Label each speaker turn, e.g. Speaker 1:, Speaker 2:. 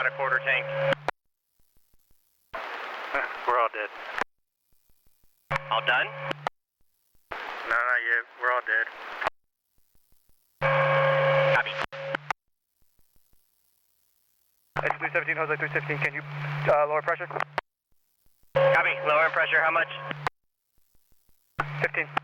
Speaker 1: out a quarter tank.
Speaker 2: We're all dead.
Speaker 1: All done?
Speaker 2: No, not yet. We're all dead.
Speaker 1: Copy.
Speaker 2: S317, Jose 316, can you lower pressure?
Speaker 1: Copy. Lower pressure, how much?
Speaker 2: 15.